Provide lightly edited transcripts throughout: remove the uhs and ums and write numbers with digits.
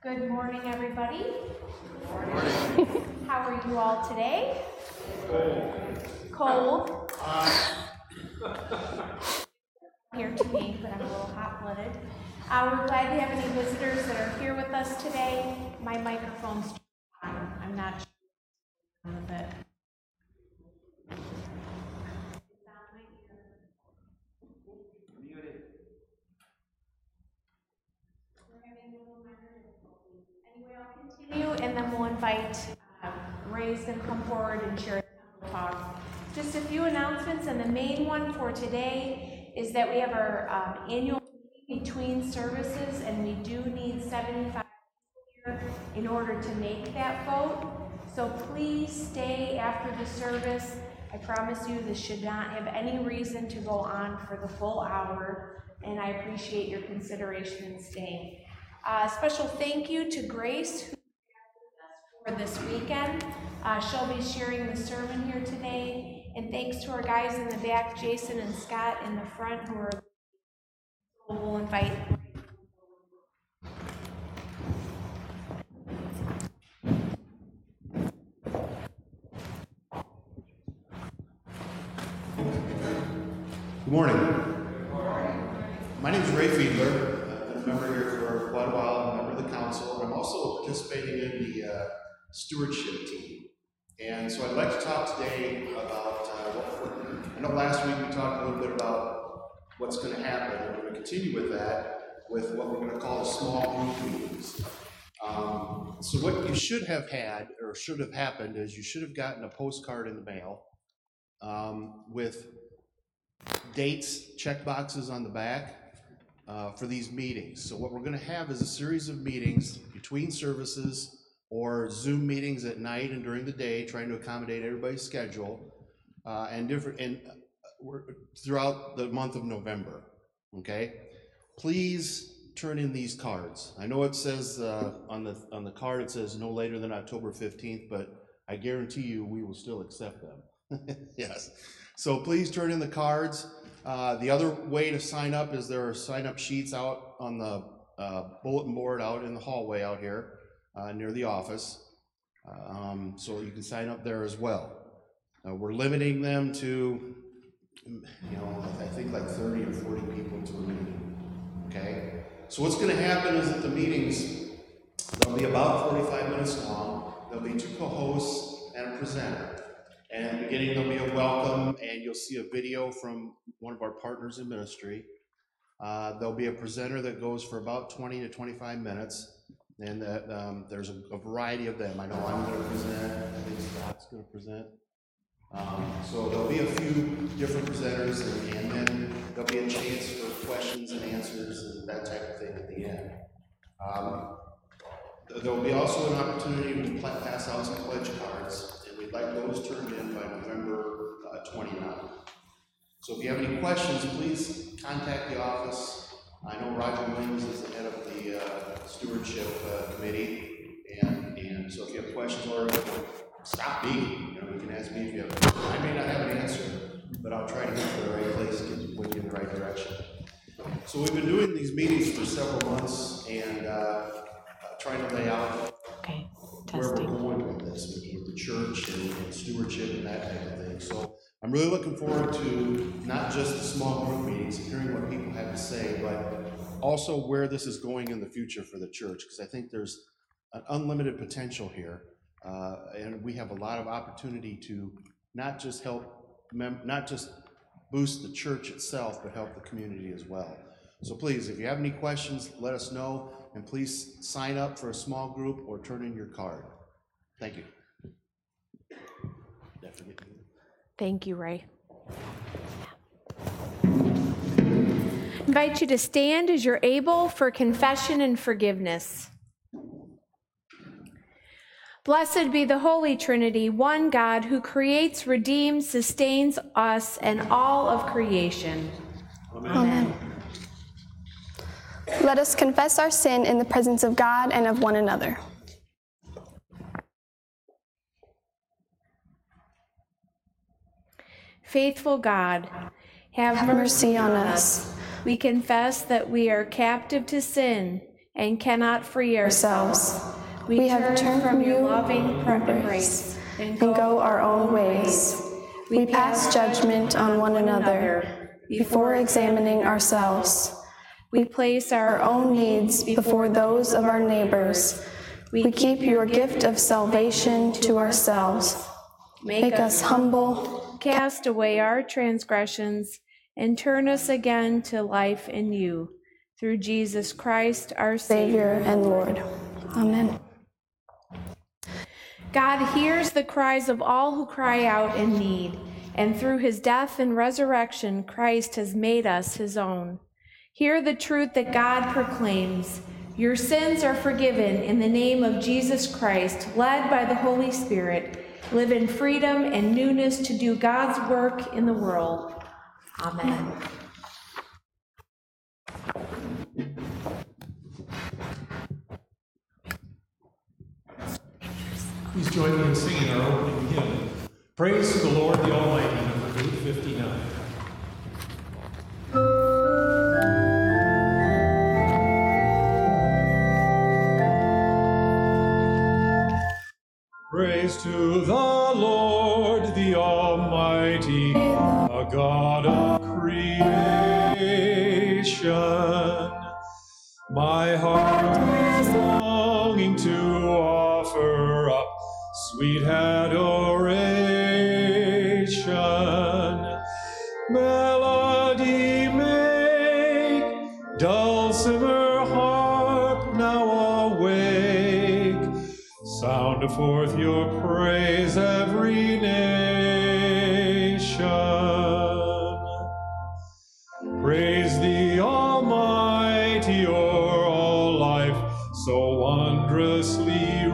Good morning, everybody. How are you all today? Cold. Here to me, but I'm a little hot-blooded. We're glad to have any visitors that are here with us today. My microphone's on. I'm not sure with it. Anyway, I'll continue, and then we'll invite Ray's going to come forward and share a talk. Just a few announcements, and the main one for today is that we have our annual meeting between services, and we do need 75 here in order to make that vote. So please stay after the service. I promise you this should not have any reason to go on for the full hour, and I appreciate your consideration in staying. Special thank you to Grace who for this weekend. She'll be sharing the sermon here today, and thanks to our guys in the back, Jason and Scott in the front, who we'll invite. Good morning. Good morning. My name is Ray Fiedler. I've been a member here for quite a while. I'm a member of the council, and I'm also participating in the stewardship team. And so I'd like to talk today about I know last week we talked a little bit about what's going to happen, and we're going to continue with that with what we're going to call the small group meetings. So what you should have had, or should have happened, is you should have gotten a postcard in the mail with dates, check boxes on the back for these meetings. So what we're going to have is a series of meetings between services or Zoom meetings at night and during the day, trying to accommodate everybody's schedule throughout the month of November. Okay, please turn in these cards. I know it says on the card it says no later than October 15th, but I guarantee you we will still accept them. Yes. So please turn in the cards. The other way to sign up is there are sign-up sheets out on the bulletin board out in the hallway out here near the office. So you can sign up there as well. We're limiting them to, I think like 30 or 40 people to a meeting. Okay? So what's going to happen is at the meetings, they'll be about 45 minutes long. There'll be 2 co-hosts and a presenter. And at the beginning, there'll be a welcome, and you'll see a video from one of our partners in ministry. There'll be a presenter that goes for about 20 to 25 minutes, and there's a variety of them. I know I'm going to present. I think Scott's going to present. So there'll be a few different presenters, and then there'll be a chance for questions and answers and that type of thing at the end. There will be also an opportunity to pass out some pledge cards. We'd like those turned in by November 29th. So if you have any questions, please contact the office. I know Roger Williams is the head of the stewardship committee, and so if you have questions, or stop me. You can ask me if you have. I may not have an answer, but I'll try to get to the right place and get point you in the right direction. So we've been doing these meetings for several months and trying to lay out where we're going with this, with the church and stewardship and that type of thing. So I'm really looking forward to not just the small group meetings and hearing what people have to say, but also where this is going in the future for the church, because I think there's an unlimited potential here, and we have a lot of opportunity to not just boost the church itself, but help the community as well. So please, if you have any questions, let us know, and please sign up for a small group or turn in your card. Thank you. Thank you, Ray. Invite you to stand as you're able for confession and forgiveness. Blessed be the Holy Trinity, one God who creates, redeems, sustains us and all of creation. Amen. Amen. Let us confess our sin in the presence of God and of one another. Faithful God, have mercy on us. We confess that we are captive to sin and cannot free ourselves. We have turned from your you loving embrace and go our own ways. We pass judgment on one another before examining ourselves. We place Our own needs before those of our neighbors. We keep your gift of salvation to ourselves. Make us humble. Cast away our transgressions and turn us again to life in you. Through Jesus Christ, our Savior and Lord. Amen. God hears the cries of all who cry out in need, and through his death and resurrection, Christ has made us his own. Hear the truth that God proclaims. Your sins are forgiven in the name of Jesus Christ, led by the Holy Spirit. Live in freedom and newness to do God's work in the world. Amen. Please join me in singing our opening hymn, Praise to the Lord the Almighty, number 859. Praise to the Lord the Almighty, the God of creation. My heart is longing to offer up sweet adoration. Melody make, dulcimer harp now awake. Sound forth your praise, every nation. Praise the Almighty o'er all life, so wondrously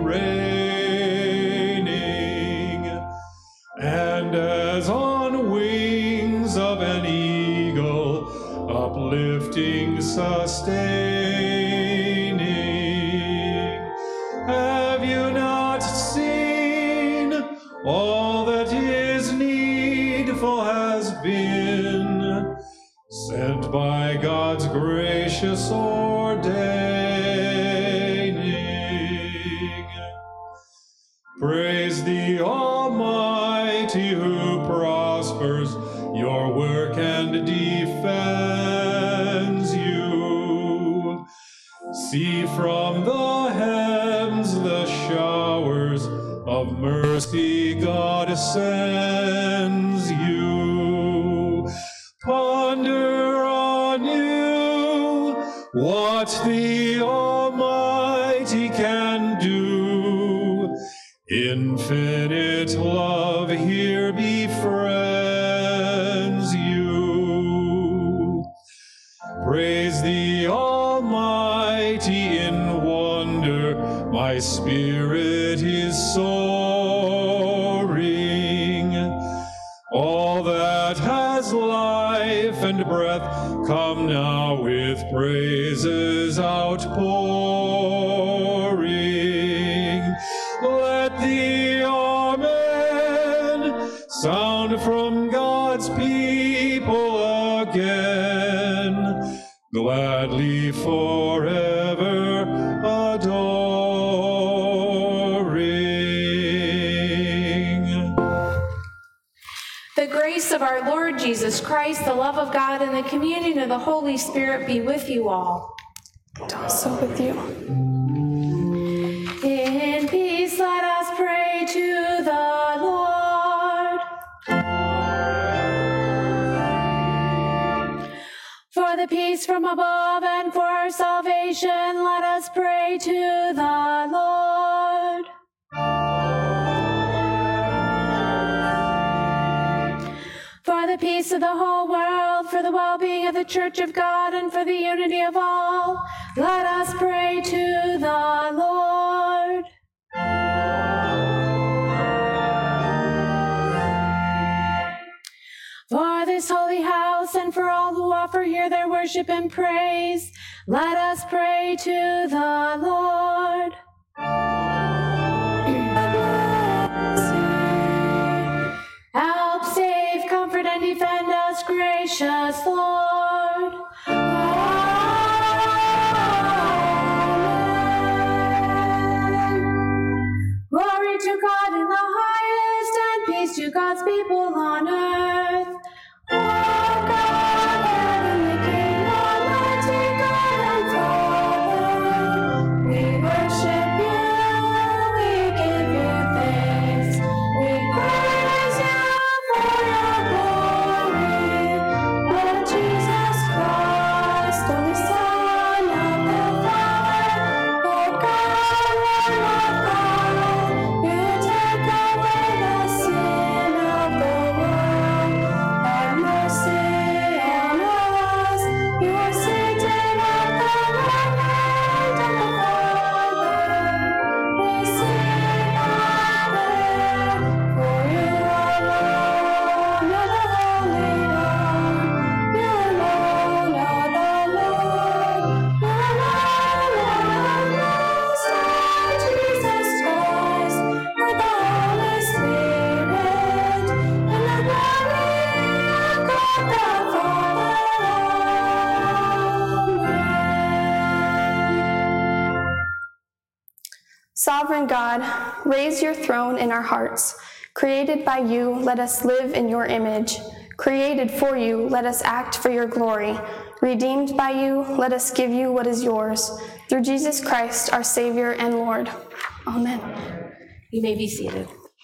reigning. And as on wings of an eagle, uplifting, sustaining. Have you not seen all that is needful has been sent by God's gracious ordaining? Praise the Almighty who prospers your work and defends you. See from the heavens the showers of mercy God sends you. Ponder anew what the Almighty can do. Infinite love here befriends you. Praise the Almighty in wonder, my spirit is soaring. All that has life and breath, come now with praises outpouring. Let the Amen sound from God's people again, gladly forever adoring. The grace of our Lord Jesus Christ, the love of God, and the communion of the Holy Spirit be with you all. And also with you. In peace, let us pray to the Lord. For the peace from above and for our salvation, let us pray to the Lord. For the peace of the whole world, for the well-being of the Church of God, and for the unity of all, let us pray to the Lord. For this holy house and for all who offer here their worship and praise, let us pray to the Lord. Help, save, comfort, and defend us, gracious Lord. Sovereign God, raise your throne in our hearts. Created by you, let us live in your image. Created for you, let us act for your glory. Redeemed by you, let us give you what is yours. Through Jesus Christ, our Savior and Lord. Amen. You may be seated.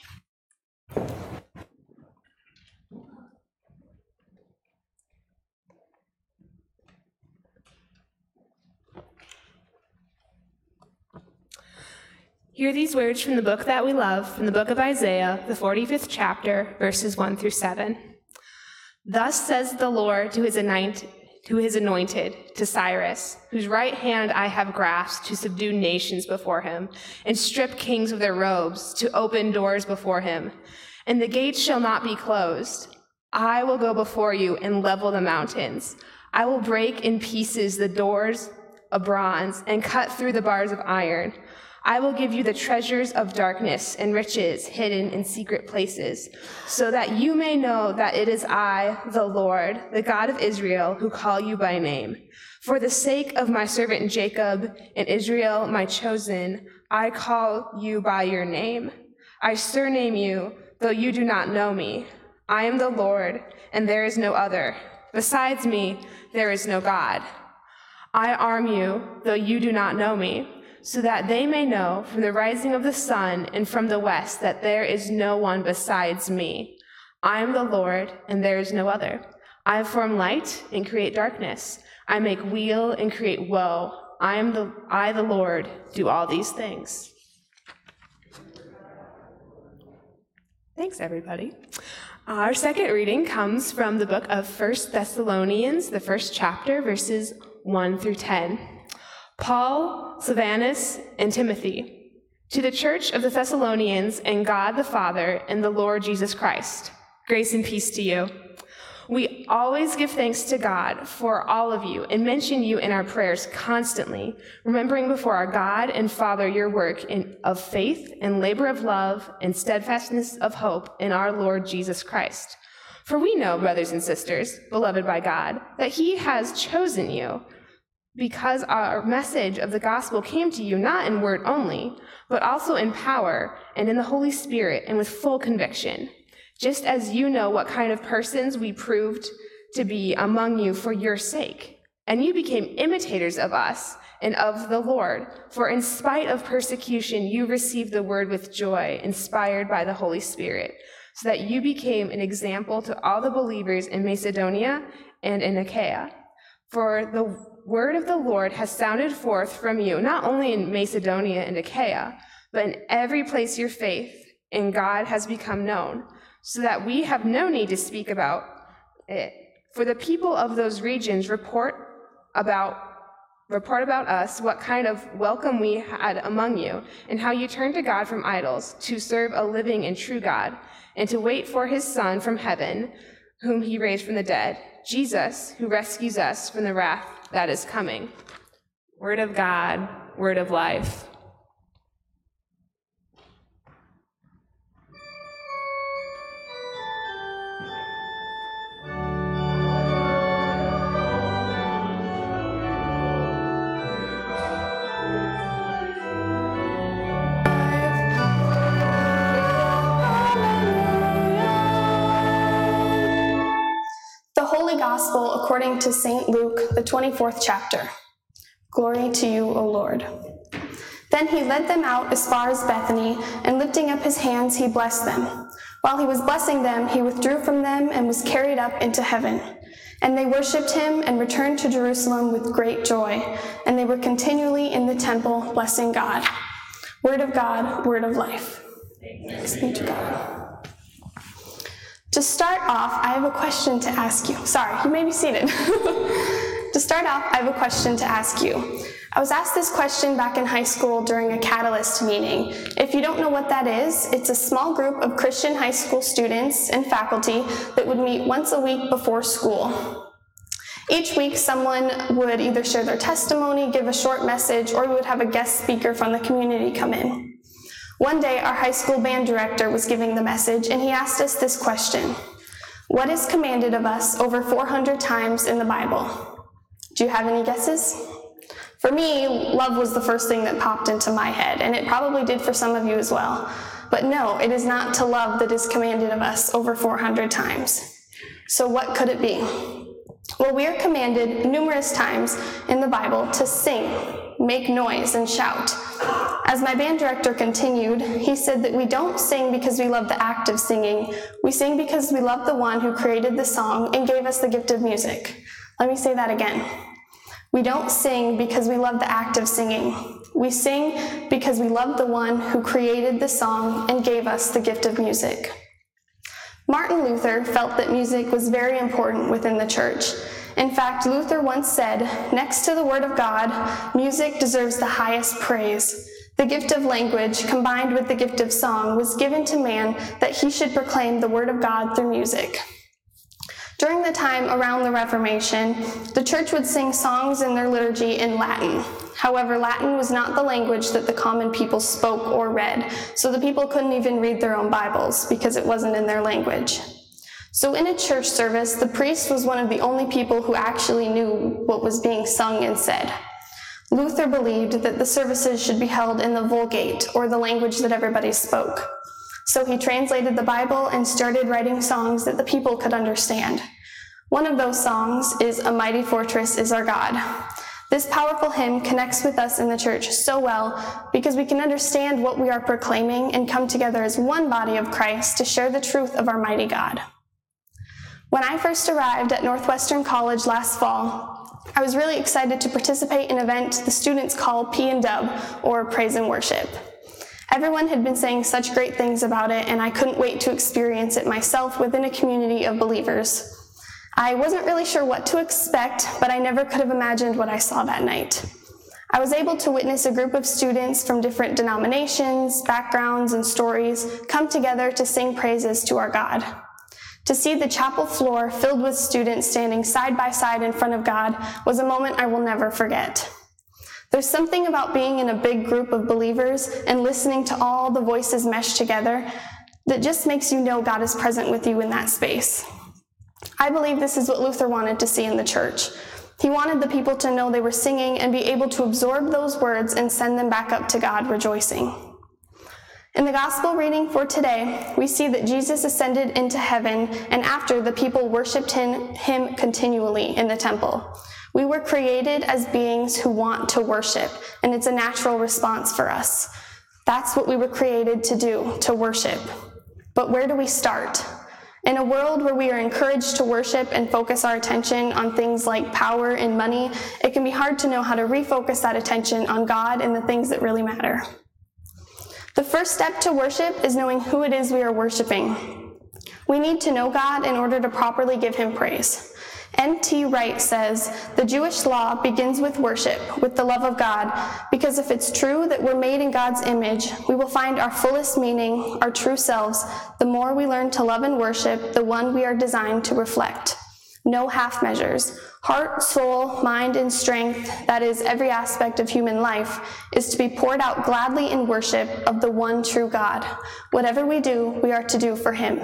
Hear these words from the book that we love, from the book of Isaiah, the 45th chapter, verses 1 through 7. Thus says the Lord to his anointed, to Cyrus, whose right hand I have grasped to subdue nations before him, and strip kings of their robes, to open doors before him. And the gates shall not be closed. I will go before you and level the mountains. I will break in pieces the doors of bronze and cut through the bars of iron. I will give you the treasures of darkness and riches hidden in secret places, so that you may know that it is I, the Lord, the God of Israel, who call you by name. For the sake of my servant Jacob and Israel, my chosen, I call you by your name. I surname you, though you do not know me. I am the Lord, and there is no other. Besides me, there is no God. I arm you, though you do not know me, so that they may know from the rising of the sun and from the west that there is no one besides me. I am the Lord, and there is no other. I form light and create darkness. I make weal and create woe. I, the Lord, do all these things. Thanks, everybody. Our second reading comes from the book of 1 Thessalonians, the first chapter, verses 1 through 10. Paul, Silvanus, and Timothy, to the church of the Thessalonians and God the Father and the Lord Jesus Christ, grace and peace to you. We always give thanks to God for all of you and mention you in our prayers constantly, remembering before our God and Father your work of faith and labor of love and steadfastness of hope in our Lord Jesus Christ. For we know, brothers and sisters, beloved by God, that he has chosen you, because our message of the gospel came to you not in word only, but also in power and in the Holy Spirit and with full conviction, just as you know what kind of persons we proved to be among you for your sake. And you became imitators of us and of the Lord, for in spite of persecution, you received the word with joy, inspired by the Holy Spirit, so that you became an example to all the believers in Macedonia and in Achaia. For the word of the Lord has sounded forth from you, not only in Macedonia and Achaia, but in every place your faith in God has become known, so that we have no need to speak about it. For the people of those regions report about us what kind of welcome we had among you, and how you turned to God from idols to serve a living and true God, and to wait for his Son from heaven, whom he raised from the dead, Jesus, who rescues us from the wrath that is coming. Word of God, word of life. The Holy Gospel according to St. Luke, the 24th chapter. Glory to you, O Lord. Then he led them out as far as Bethany, and lifting up his hands, he blessed them. While he was blessing them, he withdrew from them and was carried up into heaven. And they worshipped him and returned to Jerusalem with great joy, and they were continually in the temple blessing God. Word of God, word of life. Thanks be to God. To start off, I have a question to ask you. Sorry, you may be seated. To start off, I have a question to ask you. I was asked this question back in high school during a Catalyst meeting. If you don't know what that is, it's a small group of Christian high school students and faculty that would meet once a week before school. Each week, someone would either share their testimony, give a short message, or we would have a guest speaker from the community come in. One day, our high school band director was giving the message, and he asked us this question: what is commanded of us over 400 times in the Bible? Do you have any guesses? For me, love was the first thing that popped into my head, and it probably did for some of you as well. But no, it is not to love that is commanded of us over 400 times. So what could it be? Well, we are commanded numerous times in the Bible to sing, make noise, and shout. As my band director continued, he said that we don't sing because we love the act of singing. We sing because we love the one who created the song and gave us the gift of music. Let me say that again. We don't sing because we love the act of singing. We sing because we love the one who created the song and gave us the gift of music. Martin Luther felt that music was very important within the church. In fact, Luther once said, "Next to the word of God, music deserves the highest praise. The gift of language, combined with the gift of song, was given to man that he should proclaim the word of God through music." During the time around the Reformation, the church would sing songs in their liturgy in Latin. However, Latin was not the language that the common people spoke or read, so the people couldn't even read their own Bibles because it wasn't in their language. So in a church service, the priest was one of the only people who actually knew what was being sung and said. Luther believed that the services should be held in the Vulgate, or the language that everybody spoke. So he translated the Bible and started writing songs that the people could understand. One of those songs is "A Mighty Fortress is Our God." This powerful hymn connects with us in the church so well because we can understand what we are proclaiming and come together as one body of Christ to share the truth of our mighty God. When I first arrived at Northwestern College last fall, I was really excited to participate in an event the students call P&W, or Praise and Worship. Everyone had been saying such great things about it, and I couldn't wait to experience it myself within a community of believers. I wasn't really sure what to expect, but I never could have imagined what I saw that night. I was able to witness a group of students from different denominations, backgrounds, and stories come together to sing praises to our God. To see the chapel floor filled with students standing side by side in front of God was a moment I will never forget. There's something about being in a big group of believers and listening to all the voices mesh together that just makes you know God is present with you in that space. I believe this is what Luther wanted to see in the church. He wanted the people to know they were singing and be able to absorb those words and send them back up to God rejoicing. In the gospel reading for today, we see that Jesus ascended into heaven, and after, the people worshiped him continually in the temple. We were created as beings who want to worship, and it's a natural response for us. That's what we were created to do, to worship. But where do we start? In a world where we are encouraged to worship and focus our attention on things like power and money, it can be hard to know how to refocus that attention on God and the things that really matter. The first step to worship is knowing who it is we are worshiping. We need to know God in order to properly give him praise. N.T. Wright says, "The Jewish law begins with worship, with the love of God, because if it's true that we're made in God's image, we will find our fullest meaning, our true selves, the more we learn to love and worship the one we are designed to reflect. No half measures. Heart, soul, mind, and strength, that is, every aspect of human life, is to be poured out gladly in worship of the one true God. Whatever we do, we are to do for him."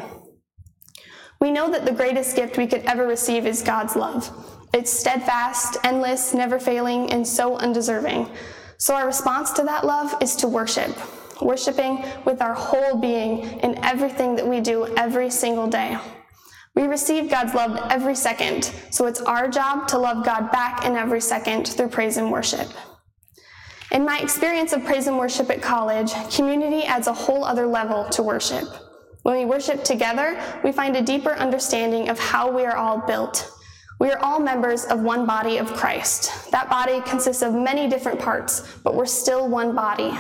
We know that the greatest gift we could ever receive is God's love. It's steadfast, endless, never failing, and so undeserving. So our response to that love is to worship, worshiping with our whole being in everything that we do every single day. We receive God's love every second, so it's our job to love God back in every second through praise and worship. In my experience of praise and worship at college, community adds a whole other level to worship. When we worship together, we find a deeper understanding of how we are all built. We are all members of one body of Christ. That body consists of many different parts, but we're still one body.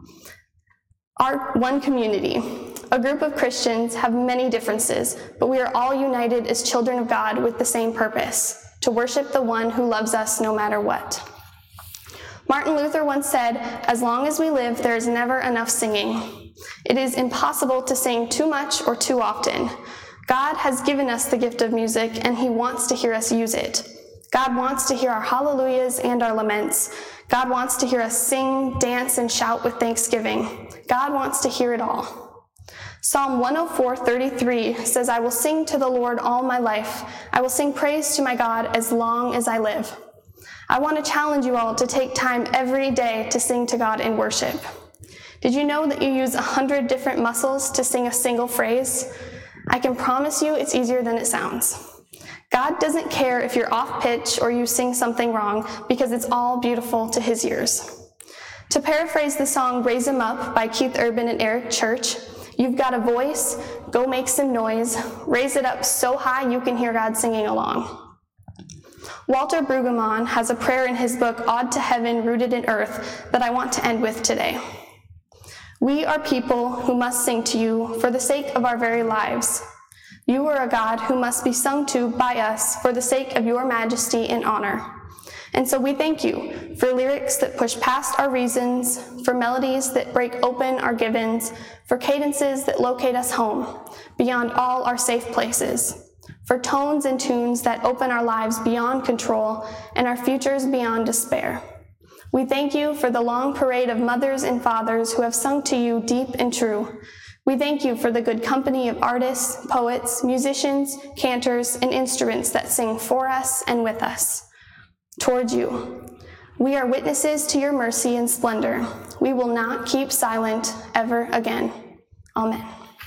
Our one community, a group of Christians, have many differences, but we are all united as children of God with the same purpose, to worship the one who loves us no matter what. Martin Luther once said, "As long as we live, there is never enough singing." It is impossible to sing too much or too often. God has given us the gift of music, and he wants to hear us use it. God wants to hear our hallelujahs and our laments. God wants to hear us sing, dance, and shout with thanksgiving. God wants to hear it all. Psalm 104:33 says, "I will sing to the Lord all my life. I will sing praise to my God as long as I live." I want to challenge you all to take time every day to sing to God in worship. Did you know that you use 100 different muscles to sing a single phrase? I can promise you it's easier than it sounds. God doesn't care if you're off pitch or you sing something wrong because it's all beautiful to his ears. To paraphrase the song Raise 'Em Up by Keith Urban and Eric Church, you've got a voice, go make some noise, raise it up so high you can hear God singing along. Walter Brueggemann has a prayer in his book, Ode to Heaven, Rooted in Earth, that I want to end with today. We are people who must sing to you for the sake of our very lives. You are a God who must be sung to by us for the sake of your majesty and honor. And so we thank you for lyrics that push past our reasons, for melodies that break open our givens, for cadences that locate us home, beyond all our safe places, for tones and tunes that open our lives beyond control and our futures beyond despair. We thank you for the long parade of mothers and fathers who have sung to you deep and true. We thank you for the good company of artists, poets, musicians, cantors, and instruments that sing for us and with us. Towards you, we are witnesses to your mercy and splendor. We will not keep silent ever again. Amen.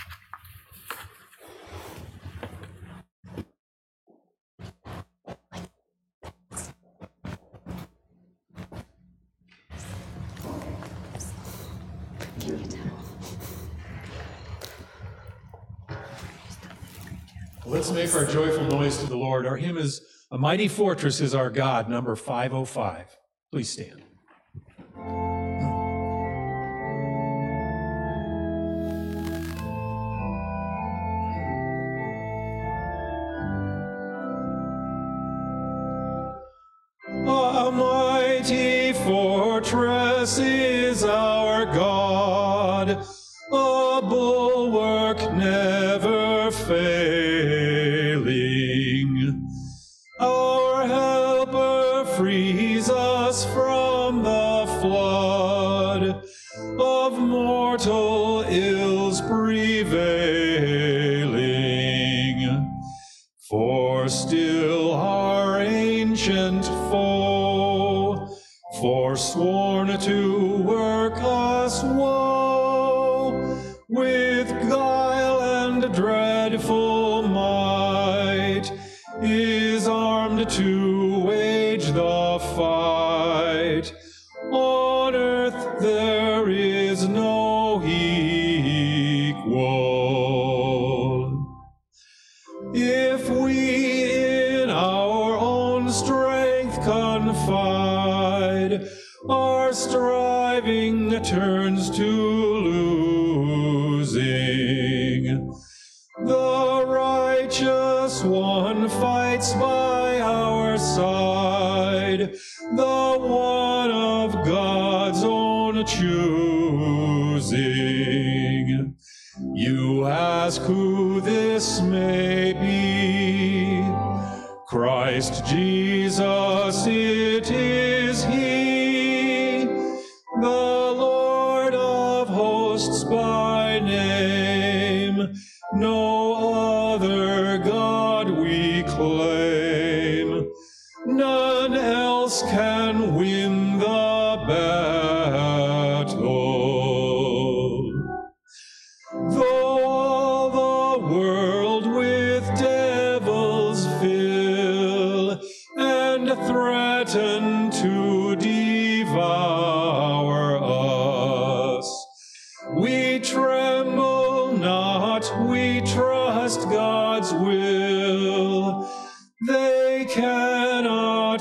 Let's make our joyful noise to the Lord. Our hymn is "A Mighty Fortress is Our God," number 505. Please stand. A mighty fortress is our God, a bulwark never failing. Our helper frees us from the flood of mortal ills prevailing. For still our ancient foe, forsworn to work us woe, with guile and dreadful might, is armed to wage the fight. On earth there is no equal. If we in our own strength confide, our striving turns to losing. The righteous one fights by our side, the one of God's own choosing. You ask who this may be. Christ Jesus, it is He, the Lord of hosts by name. No other God we claim. None else can win the battle. Though all the world with devils fill and threaten to devour us, we tremble not, we trust God's will. They cannot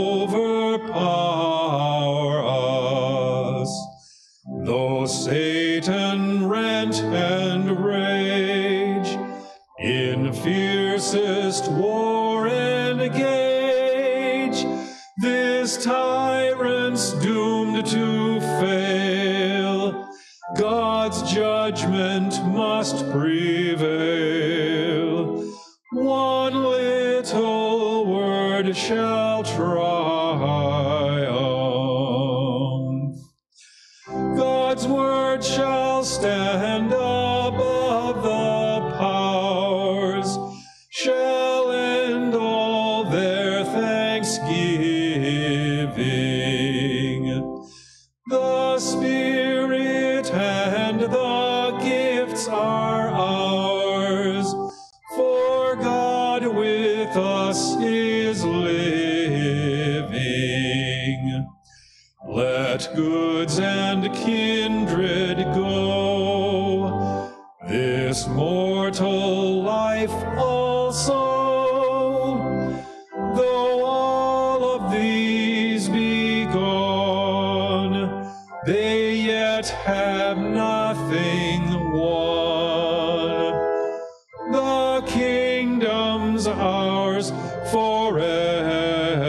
overpower us. Though Satan rant and rage, in fiercest war engage, this tyrant's doomed to fail. God's judgment must prevail. One little word shall triumph. God's word shall stand above the powers, shall end all their thanksgiving. should go. This mortal life also, though all of these be gone, they yet have nothing won. The kingdom's ours forever.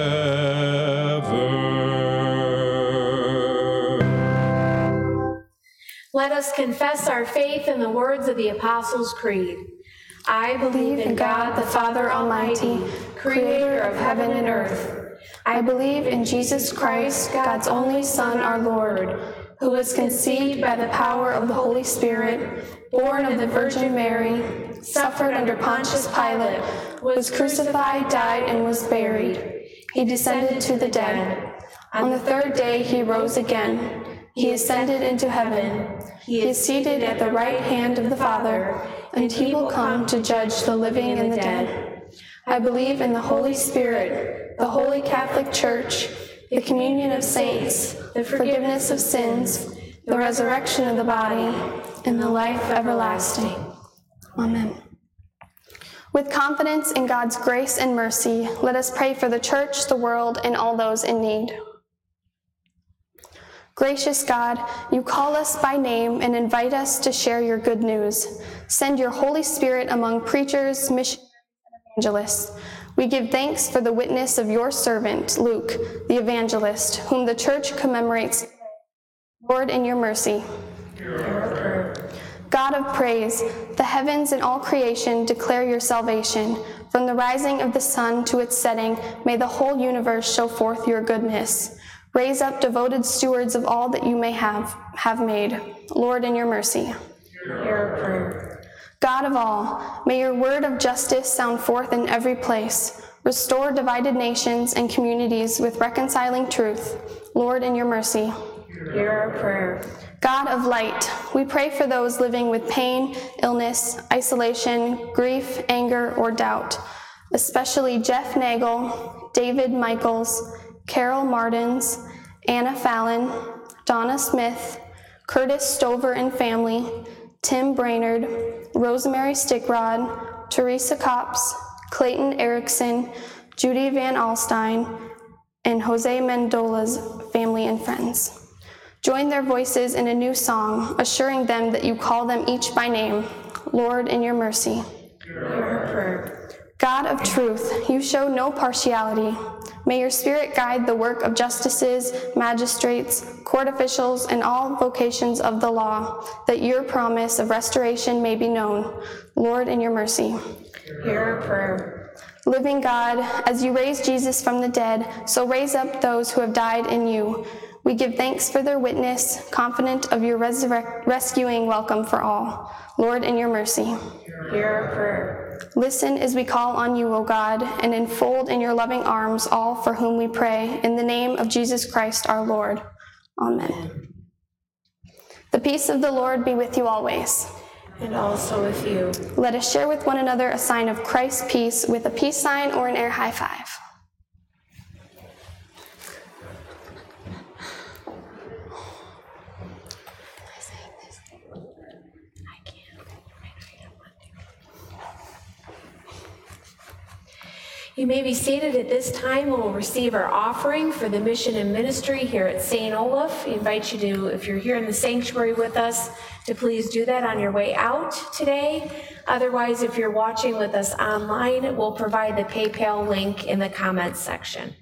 Let us confess our faith in the words of the Apostles' Creed. I believe in God, the Father Almighty, creator of heaven and earth. I believe in Jesus Christ, God's only Son, our Lord, who was conceived by the power of the Holy Spirit, born of the Virgin Mary, suffered under Pontius Pilate, was crucified, died, and was buried. He descended to the dead. On the third day he rose again. He ascended into heaven. He is seated at the right hand of the Father, and he will come to judge the living and the dead. I believe in the Holy Spirit, the Holy Catholic Church, the communion of saints, the forgiveness of sins, the resurrection of the body, and the life everlasting. Amen. With confidence in God's grace and mercy, let us pray for the church, the world, and all those in need. Gracious God, you call us by name and invite us to share your good news. Send your Holy Spirit among preachers, missionaries, and evangelists. We give thanks for the witness of your servant, Luke, the evangelist, whom the church commemorates. Lord, in your mercy. God of praise, the heavens and all creation declare your salvation. From the rising of the sun to its setting, may the whole universe show forth your goodness. Raise up devoted stewards of all that you may have made. Lord, in your mercy. God of all, may your word of justice sound forth in every place. Restore divided nations and communities with reconciling truth. Lord, in your mercy. Hear our prayer. God of light, we pray for those living with pain, illness, isolation, grief, anger, or doubt, especially Jeff Nagel, David Michaels, Carol Martins, Anna Fallon, Donna Smith, Curtis Stover and family, Tim Brainerd, Rosemary Stickrod, Teresa Copps, Clayton Erickson, Judy Van Alstyne, and Jose Mendola's family and friends. Join their voices in a new song, assuring them that you call them each by name. Lord, in your mercy. Hear our prayer. God of truth, you show no partiality. May your spirit guide the work of justices, magistrates, court officials, and all vocations of the law, that your promise of restoration may be known. Lord, in your mercy. Hear our prayer. Living God, as you raised Jesus from the dead, so raise up those who have died in you. We give thanks for their witness, confident of your rescuing welcome for all. Lord, in your mercy. Hear our prayer. Listen as we call on you, O God, and enfold in your loving arms all for whom we pray, in the name of Jesus Christ our Lord. Amen. The peace of the Lord be with you always. And also with you. Let us share with one another a sign of Christ's peace with a peace sign or an air high five. You may be seated at this time. We'll receive our offering for the mission and ministry here at St. Olaf. We invite you to, if you're here in the sanctuary with us, to please do that on your way out today. Otherwise, if you're watching with us online, we'll provide the PayPal link in the comments section.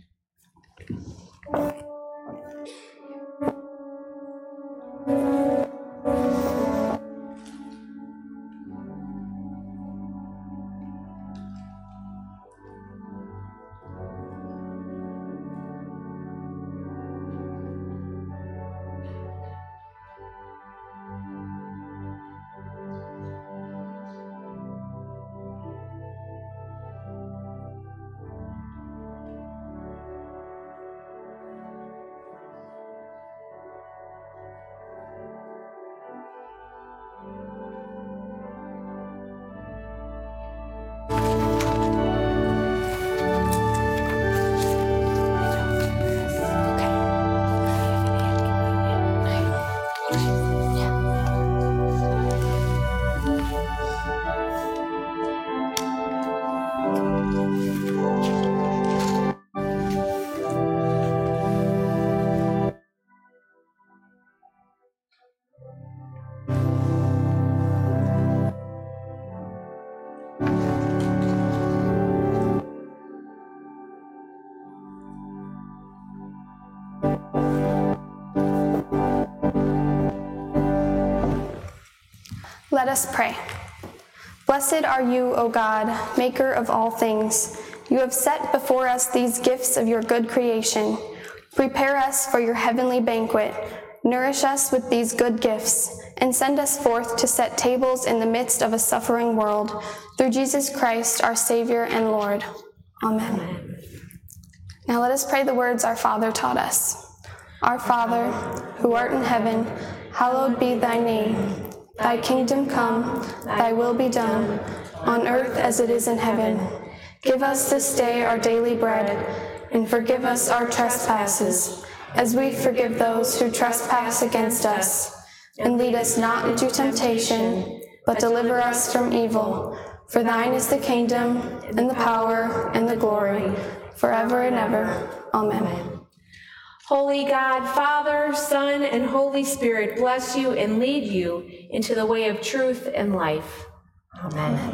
Let us pray. Blessed are you, O God, maker of all things. You have set before us these gifts of your good creation. Prepare us for your heavenly banquet. Nourish us with these good gifts, and send us forth to set tables in the midst of a suffering world, through Jesus Christ, our Savior and Lord. Amen. Now let us pray the words our Father taught us. Our Father, who art in heaven, hallowed be thy name. Thy kingdom come, thy will be done, on earth as it is in heaven. Give us this day our daily bread, and forgive us our trespasses, as we forgive those who trespass against us. And lead us not into temptation, but deliver us from evil. For thine is the kingdom, and the power, and the glory, forever and ever. Amen. Holy God, Father, Son, and Holy Spirit, bless you and lead you into the way of truth and life. Amen.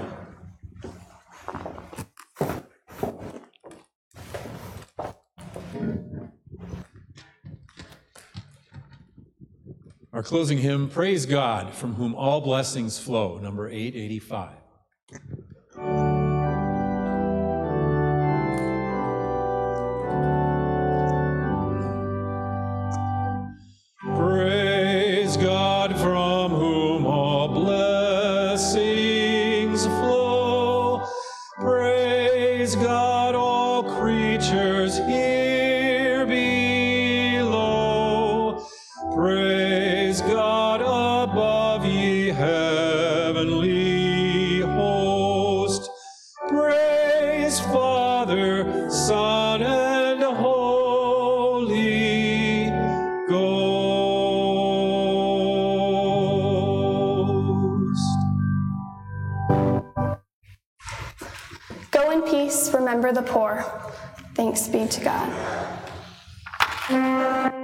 Our closing hymn, Praise God, from whom all blessings flow, number 885. Praise God, from whom all blessings flow. Praise God, all creatures here below. Praise God above, ye heavenly host. Praise Father, Son, and Holy Ghost. Go in peace, remember the poor. Thanks be to God.